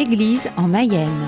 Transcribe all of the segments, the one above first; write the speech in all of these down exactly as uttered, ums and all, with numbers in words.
Église en Mayenne.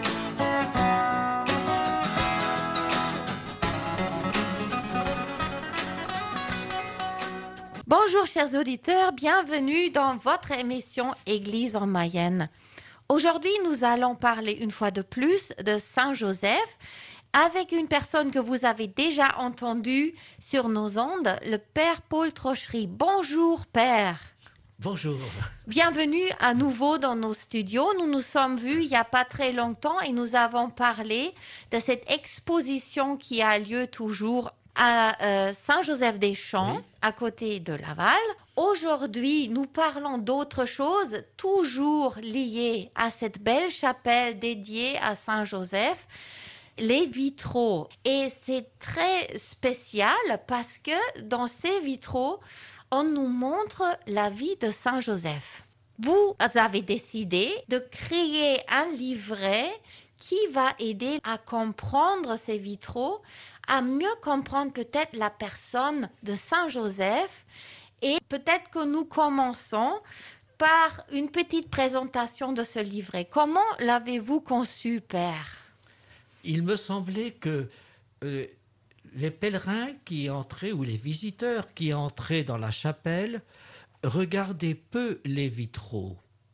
Bonjour chers auditeurs, bienvenue dans votre émission Église en Mayenne. Aujourd'hui, nous allons parler une fois de plus de Saint Joseph avec une personne que vous avez déjà entendue sur nos ondes, le Père Paul Trochery. Bonjour Père. Bonjour. Bienvenue à nouveau dans nos studios. Nous nous sommes vus il n'y a pas très longtemps et nous avons parlé de cette exposition qui a lieu toujours à euh, Saint-Joseph-des-Champs, oui, à côté de Laval. Aujourd'hui, nous parlons d'autre chose, toujours liée à cette belle chapelle dédiée à Saint-Joseph, les vitraux. Et c'est très spécial parce que dans ces vitraux, on nous montre la vie de Saint Joseph. Vous avez décidé de créer un livret qui va aider à comprendre ces vitraux, à mieux comprendre peut-être la personne de Saint Joseph. Et peut-être que nous commençons par une petite présentation de ce livret. Comment l'avez-vous conçu, Père ? Il me semblait que euh, les pèlerins qui entraient, ou les visiteurs qui entraient dans la chapelle, regardaient peu les vitraux.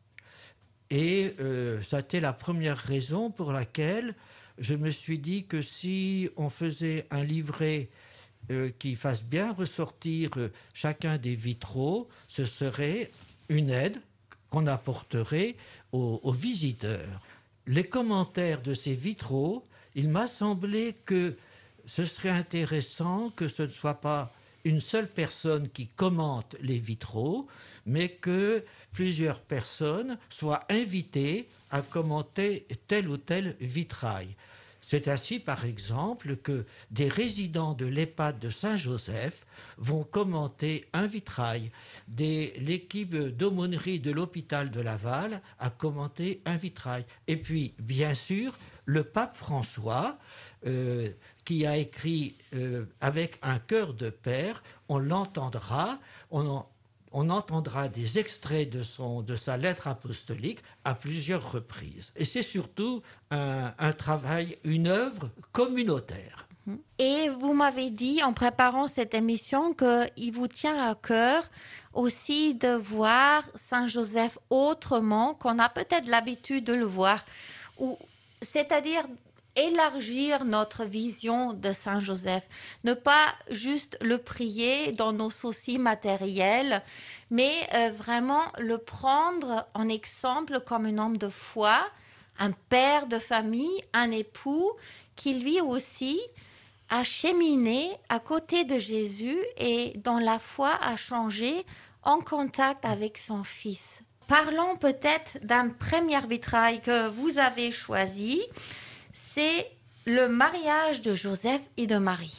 Et euh, ça a été la première raison pour laquelle je me suis dit que si on faisait un livret euh, qui fasse bien ressortir euh, chacun des vitraux, ce serait une aide qu'on apporterait aux, aux visiteurs. Les commentaires de ces vitraux, il m'a semblé que ce serait intéressant que ce ne soit pas une seule personne qui commente les vitraux, mais que plusieurs personnes soient invitées à commenter tel ou tel vitrail. C'est ainsi, par exemple, que des résidents de l'EHPAD de Saint-Joseph vont commenter un vitrail. Des, l'équipe d'aumônerie de l'hôpital de Laval a commenté un vitrail. Et puis, bien sûr, le pape François, euh, qui a écrit euh, avec un cœur de père, on l'entendra, on en, on entendra des extraits de, son, de sa lettre apostolique à plusieurs reprises. Et c'est surtout un, un travail, une œuvre communautaire. Et vous m'avez dit en préparant cette émission qu'il vous tient à cœur aussi de voir Saint Joseph autrement qu'on a peut-être l'habitude de le voir, ou, c'est-à-dire élargir notre vision de Saint Joseph, ne pas juste le prier dans nos soucis matériels, mais euh, vraiment le prendre en exemple comme un homme de foi, un père de famille, un époux qui lui aussi a cheminé à côté de Jésus et dans la foi a changé en contact avec son fils. Parlons peut-être d'un premier vitrail que vous avez choisi. C'est le mariage de Joseph et de Marie.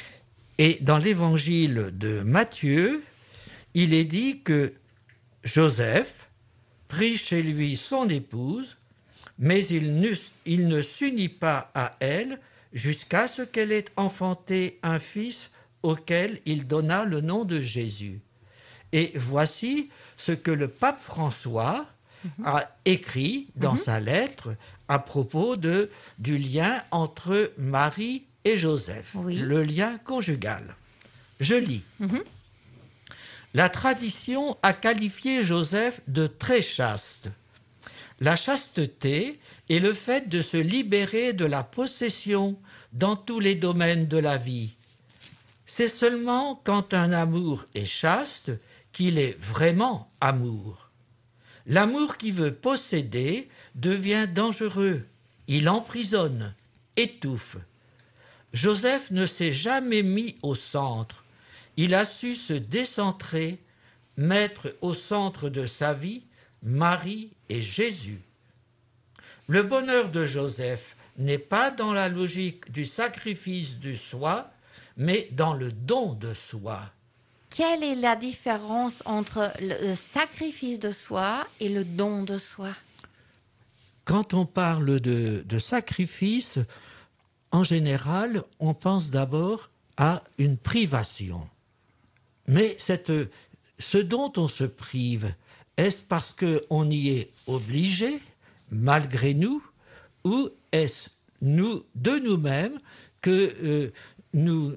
Et dans l'évangile de Matthieu, il est dit que Joseph prit chez lui son épouse, mais il ne, il ne s'unit pas à elle jusqu'à ce qu'elle ait enfanté un fils auquel il donna le nom de Jésus. Et voici ce que le pape François mmh. a écrit dans mmh. sa lettre à propos de, du lien entre Marie et Joseph, oui. le lien conjugal. Je lis. Mmh. La tradition a qualifié Joseph de très chaste. La chasteté est le fait de se libérer de la possession dans tous les domaines de la vie. C'est seulement quand un amour est chaste qu'il est vraiment amour. L'amour qui veut posséder devient dangereux. Il emprisonne, étouffe. Joseph ne s'est jamais mis au centre. Il a su se décentrer, mettre au centre de sa vie Marie et Jésus. Le bonheur de Joseph n'est pas dans la logique du sacrifice du soi, mais dans le don de soi. Quelle est la différence entre le sacrifice de soi et le don de soi ? Quand on parle de, de sacrifice, en général, on pense d'abord à une privation. Mais cette, ce dont on se prive, est-ce parce qu'on y est obligé ? malgré nous, ou est-ce nous, de nous-mêmes que euh, nous,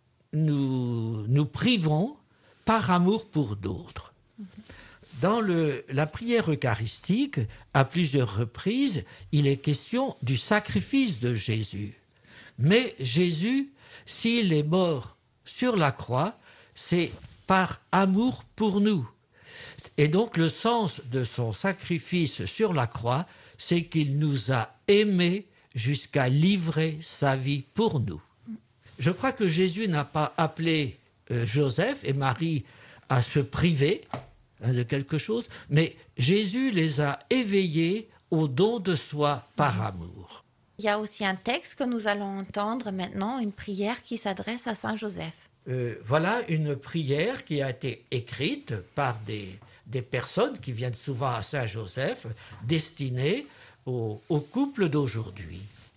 nous nous privons par amour pour d'autres? Dans le, la prière eucharistique, à plusieurs reprises, il est question du sacrifice de Jésus. Mais Jésus, s'il est mort sur la croix, c'est par amour pour nous. Et donc le sens de son sacrifice sur la croix, c'est qu'il nous a aimés jusqu'à livrer sa vie pour nous. Je crois que Jésus n'a pas appelé euh, Joseph et Marie à se priver hein, de quelque chose, mais Jésus les a éveillés au don de soi par amour. Il y a aussi un texte que nous allons entendre maintenant, une prière qui s'adresse à Saint Joseph. Euh, voilà une prière qui a été écrite par des, des personnes qui viennent souvent à Saint-Joseph, destinée au, au couple d'aujourd'hui.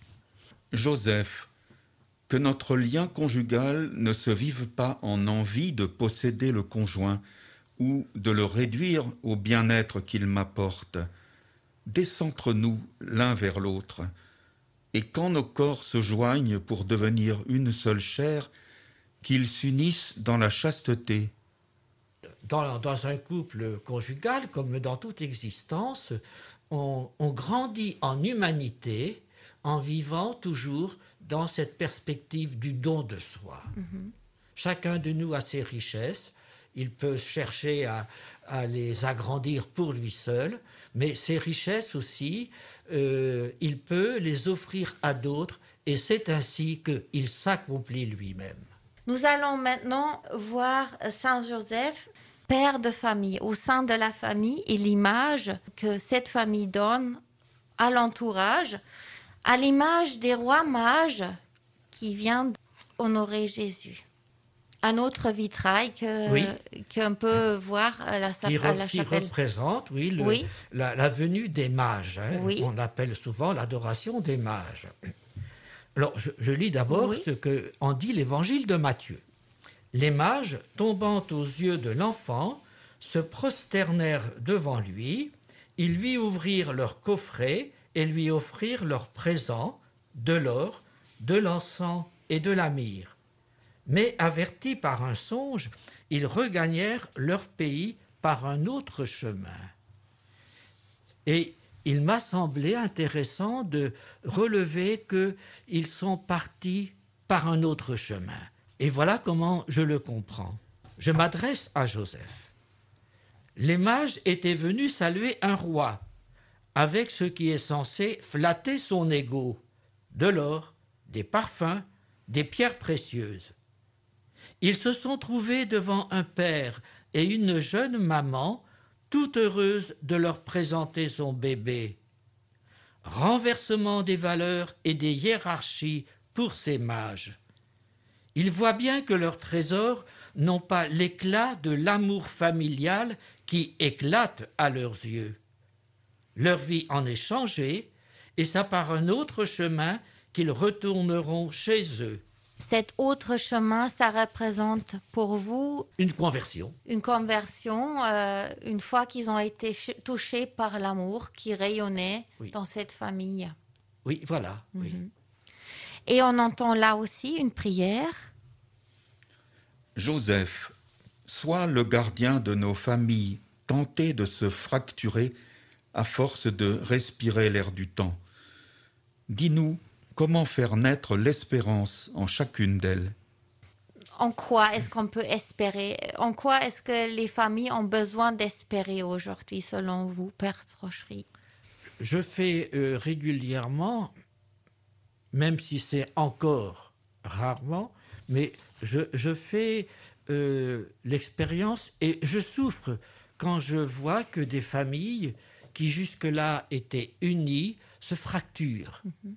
Joseph, que notre lien conjugal ne se vive pas en envie de posséder le conjoint ou de le réduire au bien-être qu'il m'apporte. Décentre-nous l'un vers l'autre, et quand nos corps se joignent pour devenir une seule chair, qu'ils s'unissent dans la chasteté. Dans, dans un couple conjugal, comme dans toute existence, on, on grandit en humanité en vivant toujours dans cette perspective du don de soi. Mm-hmm. Chacun de nous a ses richesses, il peut chercher à, à les agrandir pour lui seul, mais ces richesses aussi, euh, il peut les offrir à d'autres, et c'est ainsi qu'il s'accomplit lui-même. Nous allons maintenant voir Saint Joseph, père de famille, au sein de la famille et l'image que cette famille donne à l'entourage, à l'image des rois mages qui viennent honorer Jésus. Un autre vitrail que, oui. qu'on peut voir à la, qui à la qui chapelle. Qui représente, oui, le, oui. La, la venue des mages. Hein. Oui. On appelle souvent l'adoration des mages. Alors, je, je lis d'abord oui. ce qu'en dit l'évangile de Matthieu. Les mages, tombant aux yeux de l'enfant, se prosternèrent devant lui. Ils lui ouvrirent leur coffret et lui offrirent leurs présents, de l'or, de l'encens et de la myrrhe. Mais avertis par un songe, ils regagnèrent leur pays par un autre chemin. Et il m'a semblé intéressant de relever qu'ils sont partis par un autre chemin. Et voilà comment je le comprends. Je m'adresse à Joseph. Les mages étaient venus saluer un roi, avec ce qui est censé flatter son ego, de l'or, des parfums, des pierres précieuses. Ils se sont trouvés devant un père et une jeune maman, toute heureuse de leur présenter son bébé. Renversement des valeurs et des hiérarchies pour ces mages. Ils voient bien que leurs trésors n'ont pas l'éclat de l'amour familial qui éclate à leurs yeux. Leur vie en est changée et ça par un autre chemin qu'ils retourneront chez eux. Cet autre chemin, ça représente pour vous une conversion. Une conversion, euh, une fois qu'ils ont été ch- touchés par l'amour qui rayonnait oui. dans cette famille. Oui, voilà. Mm-hmm. Oui. Et on entend là aussi une prière. Joseph, sois le gardien de nos familles, tentées de se fracturer à force de respirer l'air du temps. Dis-nous, comment faire naître l'espérance en chacune d'elles? En quoi est-ce qu'on peut espérer? En quoi est-ce que les familles ont besoin d'espérer aujourd'hui, selon vous, Père Trochery? Je fais euh, régulièrement, même si c'est encore rarement, mais je, je fais euh, l'expérience et je souffre quand je vois que des familles qui jusque-là étaient unies se fracturent. Mm-hmm.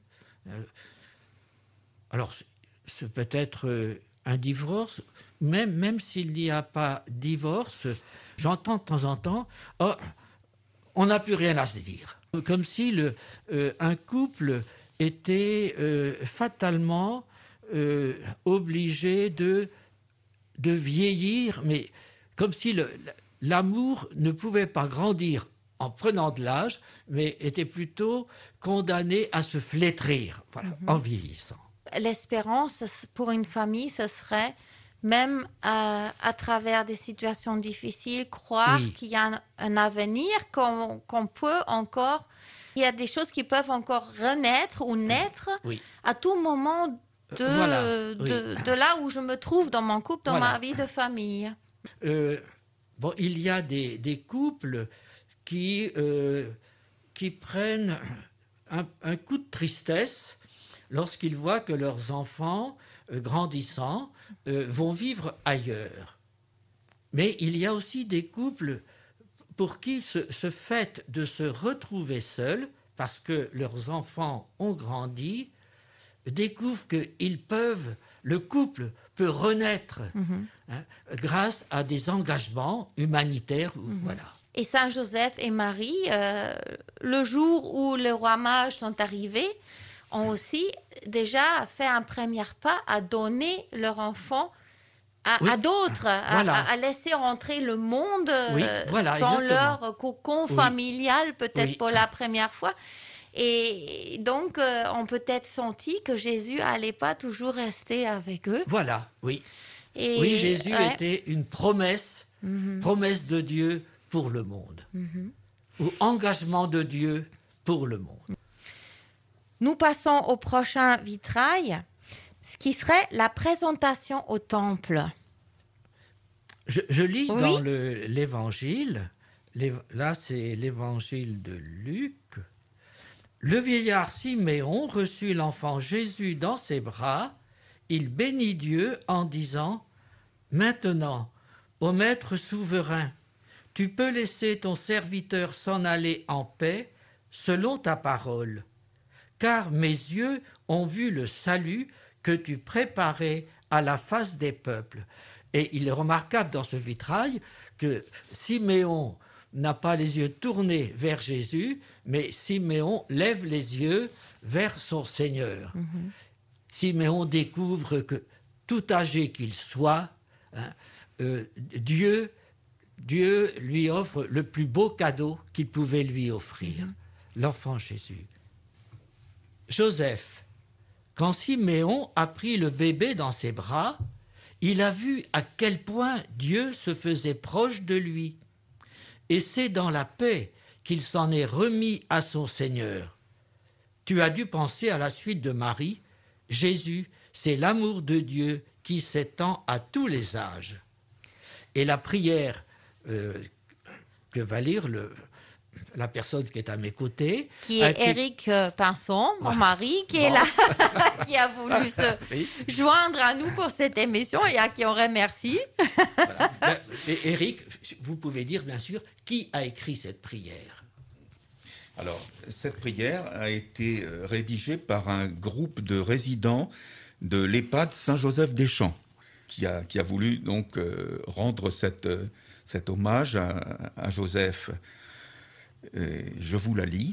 Alors, c'est peut-être un divorce, même, même s'il n'y a pas divorce, j'entends de temps en temps « Oh, on n'a plus rien à se dire ». Comme si le, euh, un couple était euh, fatalement euh, obligé de, de vieillir, mais comme si le, l'amour ne pouvait pas grandir en prenant de l'âge, mais étaient plutôt condamnés à se flétrir, voilà, mm-hmm. en vieillissant. L'espérance pour une famille, ce serait, même à, à travers des situations difficiles, croire oui. qu'il y a un, un avenir, qu'on, qu'on peut encore... Il y a des choses qui peuvent encore renaître ou naître oui. à tout moment de, voilà. de, oui. de là où je me trouve dans mon couple, dans voilà. ma vie de famille. Euh, bon, il y a des, des couples qui, euh, qui prennent un, un coup de tristesse lorsqu'ils voient que leurs enfants, euh, grandissant, euh, vont vivre ailleurs. Mais il y a aussi des couples pour qui ce, ce fait de se retrouver seuls, parce que leurs enfants ont grandi, découvrent qu'ils peuvent, le couple peut renaître mm-hmm. hein, grâce à des engagements humanitaires. Mm-hmm. Voilà. Et Saint Joseph et Marie, euh, le jour où les rois mages sont arrivés, ont aussi déjà fait un premier pas à donner leur enfant à, oui. à d'autres, voilà. à, à laisser rentrer le monde oui, voilà, dans exactement. leur cocon oui. familial, peut-être oui. pour la première fois. Et donc, euh, on peut être senti que Jésus n'allait pas toujours rester avec eux. Voilà, oui. Et, oui, Jésus ouais. était une promesse, mm-hmm. promesse de Dieu pour le monde, mm-hmm. ou engagement de Dieu pour le monde. Nous passons au prochain vitrail, ce qui serait la présentation au temple. Je, je lis oui. dans le, l'évangile, les, là c'est l'évangile de Luc. Le vieillard Siméon reçut l'enfant Jésus dans ses bras. Il bénit Dieu en disant « Maintenant, ô Maître souverain, tu peux laisser ton serviteur s'en aller en paix selon ta parole. Car mes yeux ont vu le salut que tu préparais à la face des peuples. » Et il est remarquable dans ce vitrail que Siméon n'a pas les yeux tournés vers Jésus, mais Siméon lève les yeux vers son Seigneur. Mm-hmm. Siméon découvre que, tout âgé qu'il soit, hein, euh, Dieu, Dieu lui offre le plus beau cadeau qu'il pouvait lui offrir, mm-hmm. l'enfant Jésus. Joseph, quand Siméon a pris le bébé dans ses bras, il a vu à quel point Dieu se faisait proche de lui. Et c'est dans la paix qu'il s'en est remis à son Seigneur. Tu as dû penser à la suite de Marie. Jésus, c'est l'amour de Dieu qui s'étend à tous les âges. Et la prière euh, que va lire le... la personne qui est à mes côtés. Qui est Éric qui... Pinson, mon mari, qui bon. est là, qui a voulu se oui. joindre à nous pour cette émission et à qui on remercie. Voilà. Et Éric, vous pouvez dire bien sûr qui a écrit cette prière. Alors, cette prière a été rédigée par un groupe de résidents de l'EHPAD Saint-Joseph-des-Champs, qui a, qui a voulu donc euh, rendre cette, euh, cet hommage à, à Joseph. Et je vous la lis.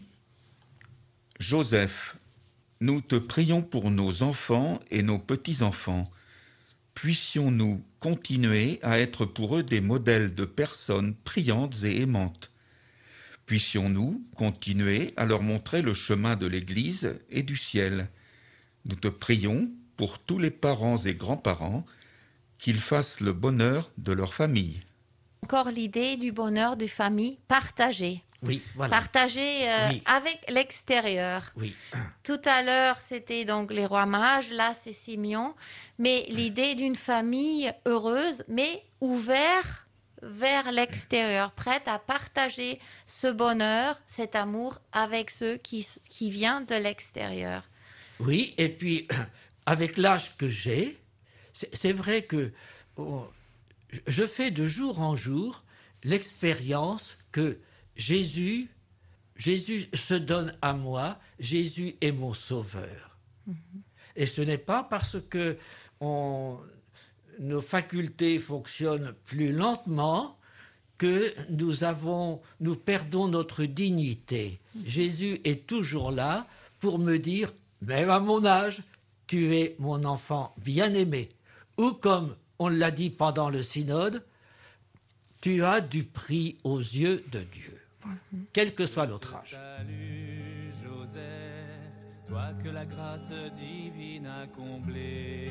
Joseph, nous te prions pour nos enfants et nos petits-enfants. Puissions-nous continuer à être pour eux des modèles de personnes priantes et aimantes. Puissions-nous continuer à leur montrer le chemin de l'Église et du ciel. Nous te prions pour tous les parents et grands-parents qu'ils fassent le bonheur de leur famille. Encore l'idée du bonheur de famille partagée. Oui, voilà. Partagé euh, oui. avec l'extérieur. Oui. Tout à l'heure, c'était donc les rois mages, là c'est Simeon, mais l'idée d'une famille heureuse, mais ouverte vers l'extérieur, prête à partager ce bonheur, cet amour avec ceux qui, qui viennent de l'extérieur. Oui, et puis avec l'âge que j'ai, c'est, c'est vrai que oh, je fais de jour en jour l'expérience que Jésus, Jésus se donne à moi, Jésus est mon sauveur. Mm-hmm. Et ce n'est pas parce que on, nos facultés fonctionnent plus lentement que nous, avons, nous perdons notre dignité. Mm-hmm. Jésus est toujours là pour me dire, même à mon âge, tu es mon enfant bien-aimé. Ou comme on l'a dit pendant le synode, tu as du prix aux yeux de Dieu. quel que soit notre âge. Salut Joseph, toi que la grâce divine a comblé.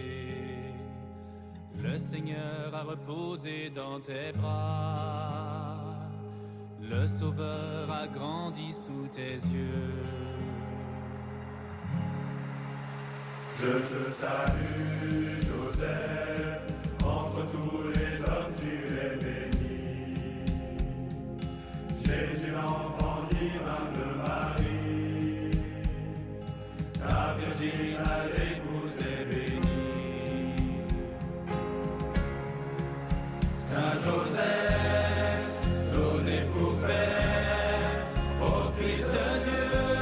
Le Seigneur a reposé dans tes bras. Le Sauveur a grandi sous tes yeux. Je te salue, Joseph, entre tous les hommes tu es béni. Jésus, l'enfant divin de Marie, ta Virgine à l'épouse est bénie. Saint Joseph, donné pour père au Fils de Dieu.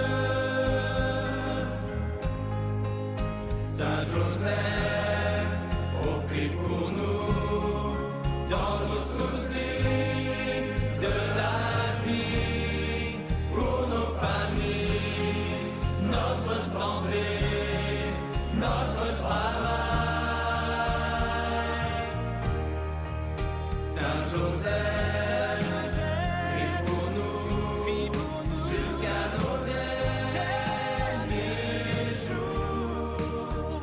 Saint Joseph, oh prie pour nous, dans nos soucis de la vie, pour nos familles, notre santé, notre travail. Saint Joseph, prie pour nous, jusqu'à nos derniers jours.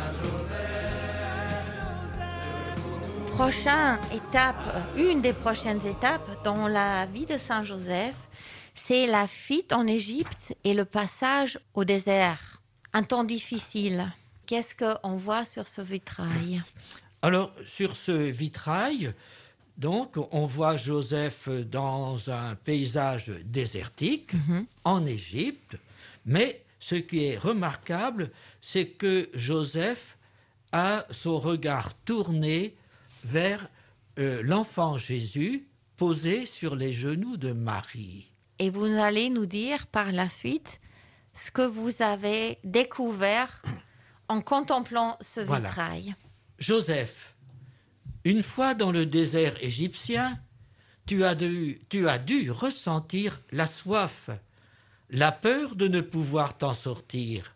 Prochaine étape, une des prochaines étapes dans la vie de Saint Joseph, c'est la fuite en Égypte et le passage au désert. Un temps difficile. Qu'est-ce qu'on voit sur ce vitrail? Alors, sur ce vitrail, donc, on voit Joseph dans un paysage désertique, Mhm. en Égypte, mais ce qui est remarquable, c'est que Joseph a son regard tourné vers euh, l'enfant Jésus posé sur les genoux de Marie. Et vous allez nous dire par la suite ce que vous avez découvert en contemplant ce Voilà. vitrail. Joseph, une fois dans le désert égyptien, tu as dû, tu as dû ressentir la soif, la peur de ne pouvoir t'en sortir.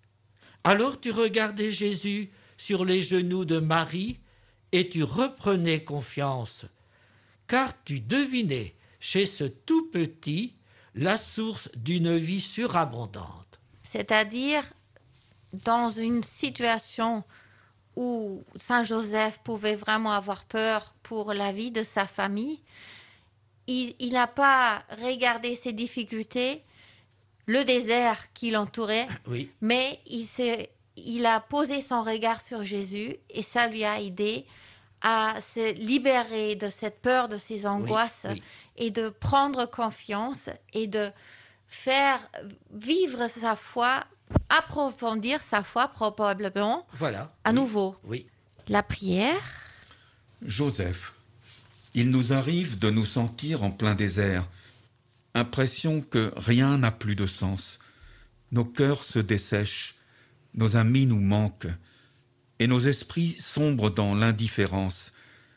Alors tu regardais Jésus sur les genoux de Marie et tu reprenais confiance, car tu devinais chez ce tout petit la source d'une vie surabondante. C'est-à-dire, dans une situation où Saint Joseph pouvait vraiment avoir peur pour la vie de sa famille, il il n'a pas regardé ses difficultés, le désert qui l'entourait, Oui, mais il, s'est- il a posé son regard sur Jésus et ça lui a aidé à se libérer de cette peur, de ses angoisses oui. et de prendre confiance et de faire vivre sa foi, approfondir sa foi probablement voilà. à oui, nouveau. Oui, La prière, Joseph, il nous arrive de nous sentir en plein désert, impression que rien n'a plus de sens. Nos cœurs se dessèchent, nos amis nous manquent, et nos esprits sombrent dans l'indifférence.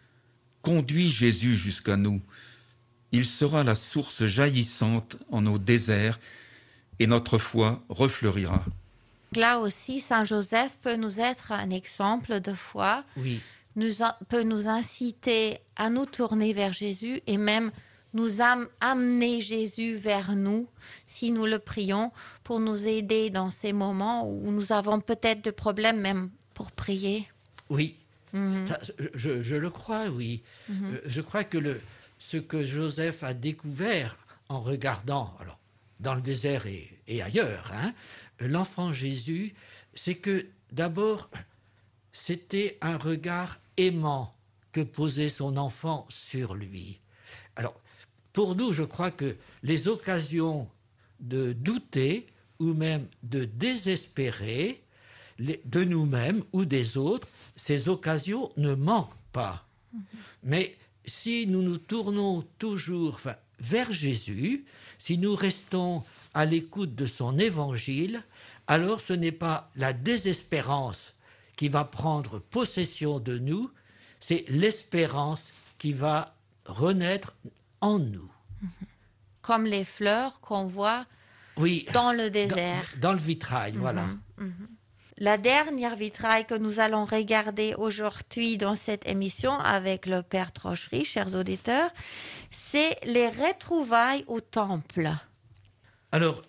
Conduis Jésus jusqu'à nous. Il sera la source jaillissante en nos déserts, et notre foi refleurira. là aussi, Saint Joseph peut nous être un exemple de foi, oui, nous a- peut nous inciter à nous tourner vers Jésus et même nous am- amener Jésus vers nous si nous le prions pour nous aider dans ces moments où nous avons peut-être des problèmes même pour prier. oui. Mhm. Ça, Je, je le crois, oui. Mhm. Euh, Je crois que le, ce que Joseph a découvert en regardant, alors, dans le désert et, et ailleurs, hein, l'enfant Jésus, c'est que d'abord, c'était un regard aimant que posait son enfant sur lui. Alors, pour nous, je crois que les occasions de douter ou même de désespérer les- de nous-mêmes ou des autres, ces occasions ne manquent pas. Mais si nous nous tournons toujours enfin, vers Jésus, si nous restons à l'écoute de son évangile, alors ce n'est pas la désespérance qui va prendre possession de nous, c'est l'espérance qui va renaître en nous. Comme les fleurs qu'on voit Oui, dans le dans, désert. dans le vitrail, voilà. Mhm, mhm. la dernière vitraille que nous allons regarder aujourd'hui dans cette émission avec le Père Trochery, chers auditeurs, c'est les retrouvailles au temple. Alors,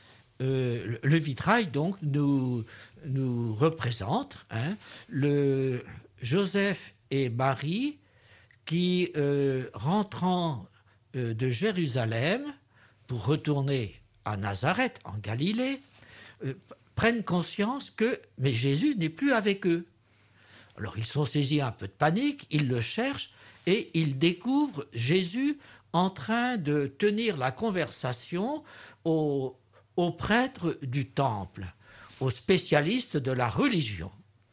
euh, le vitrail, donc, nous, nous représente hein, le Joseph et Marie qui, euh, rentrant euh, de Jérusalem pour retourner à Nazareth, en Galilée, euh, prennent conscience que mais Jésus n'est plus avec eux. Alors, ils sont saisis un peu de panique, ils le cherchent et ils découvrent Jésus en train de tenir la conversation aux, aux prêtres du temple, aux spécialistes de la religion.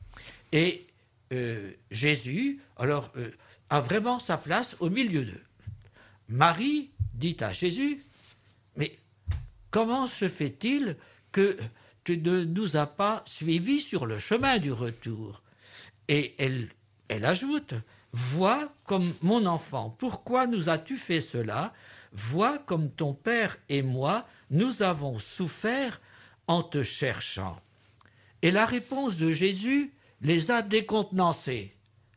Et euh, Jésus, alors, euh, a vraiment sa place au milieu d'eux. Marie dit à Jésus, « Mais comment se fait-il que tu ne nous as pas suivis sur le chemin du retour ?» Et elle, elle ajoute, « Vois comme mon enfant, pourquoi nous as-tu fait cela? Vois comme ton père et moi, nous avons souffert en te cherchant. » Et la réponse de Jésus les a décontenancés.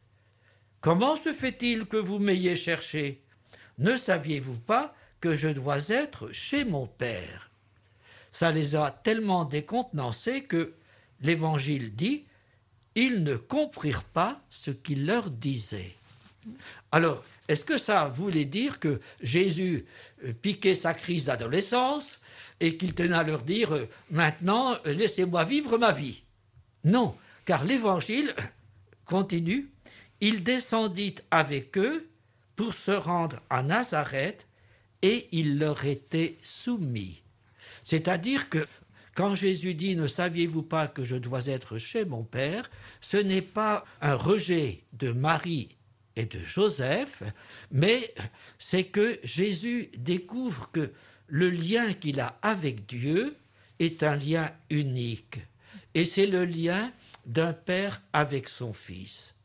« Comment se fait-il que vous m'ayez cherché? Ne saviez-vous pas que je dois être chez mon père ?» Ça les a tellement décontenancés que l'Évangile dit « Ils ne comprirent pas ce qu'il leur disait. » Alors, est-ce que ça voulait dire que Jésus piquait sa crise d'adolescence et qu'il tenait à leur dire « Maintenant, laissez-moi vivre ma vie » ? Non, car l'Évangile continue « Il descendit avec eux pour se rendre à Nazareth et il leur était soumis. » C'est-à-dire que quand Jésus dit « Ne saviez-vous pas que je dois être chez mon Père ?» ce n'est pas un rejet de Marie et de Joseph, mais c'est que Jésus découvre que le lien qu'il a avec Dieu est un lien unique. Et c'est le lien d'un père avec son fils.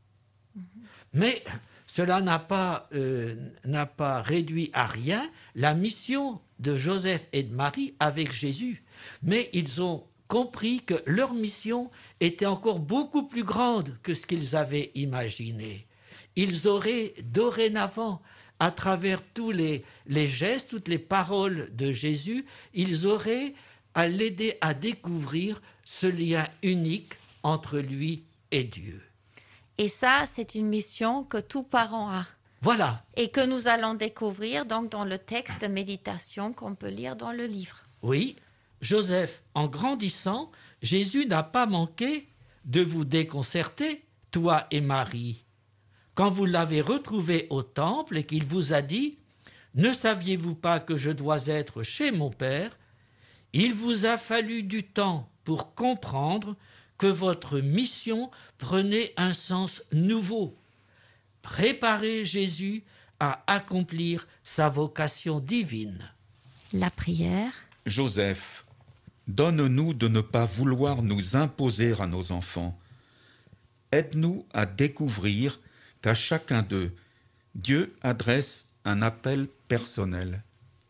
Mais cela n'a pas, euh, n'a pas réduit à rien la mission de Joseph et de Marie avec Jésus. Mais ils ont compris que leur mission était encore beaucoup plus grande que ce qu'ils avaient imaginé. Ils auraient dorénavant, à travers tous les, les gestes, toutes les paroles de Jésus, ils auraient à l'aider à découvrir ce lien unique entre lui et Dieu. Et ça, c'est une mission que tout parent a. Voilà. Et que nous allons découvrir donc dans le texte de méditation qu'on peut lire dans le livre. Oui, Joseph, en grandissant, Jésus n'a pas manqué de vous déconcerter, toi et Marie. Quand vous l'avez retrouvé au temple et qu'il vous a dit « Ne saviez-vous pas que je dois être chez mon Père ?» Il vous a fallu du temps pour comprendre que votre mission prenait un sens nouveau. Préparer Jésus à accomplir sa vocation divine. La prière. Joseph, donne-nous de ne pas vouloir nous imposer à nos enfants. Aide-nous à découvrir qu'à chacun d'eux, Dieu adresse un appel personnel.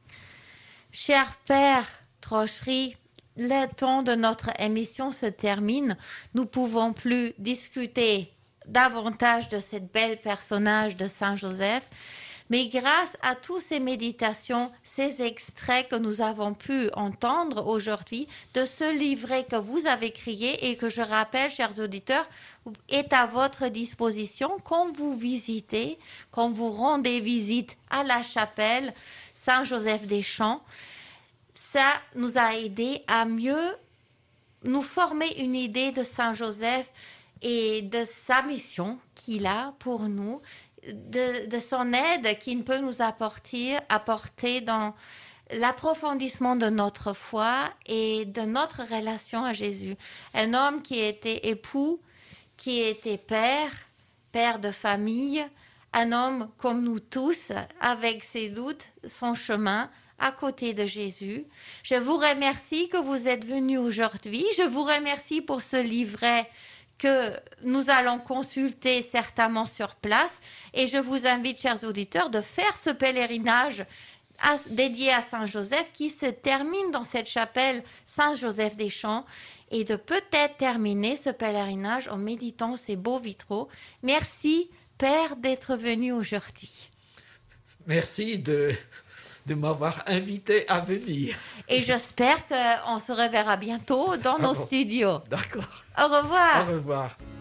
Cher Père Trochery, le temps de notre émission se termine. Nous ne pouvons plus discuter davantage de ce bel personnage de Saint Joseph, mais grâce à toutes ces méditations, ces extraits que nous avons pu entendre aujourd'hui de ce livret que vous avez créé et que je rappelle, chers auditeurs, est à votre disposition quand vous visitez, quand vous rendez visite à la chapelle Saint-Joseph-des-Champs. Ça nous a aidé à mieux nous former une idée de Saint Joseph et de sa mission qu'il a pour nous, de, de son aide qu'il peut nous apporter, apporter dans l'approfondissement de notre foi et de notre relation à Jésus. Un homme qui était époux, qui était père, père de famille, un homme comme nous tous, avec ses doutes, son chemin, à côté de Jésus. Je vous remercie que vous êtes venus aujourd'hui. Je vous remercie pour ce livret que nous allons consulter certainement sur place. Et je vous invite, chers auditeurs, de faire ce pèlerinage à, dédié à Saint Joseph qui se termine dans cette chapelle Saint-Joseph-des-Champs. et de peut-être terminer ce pèlerinage en méditant ces beaux vitraux. Merci, Père, d'être venu aujourd'hui. Merci de, de m'avoir invité à venir. Et j'espère qu'on se reverra bientôt dans nos Ah bon. studios. D'accord. Au revoir. Au revoir.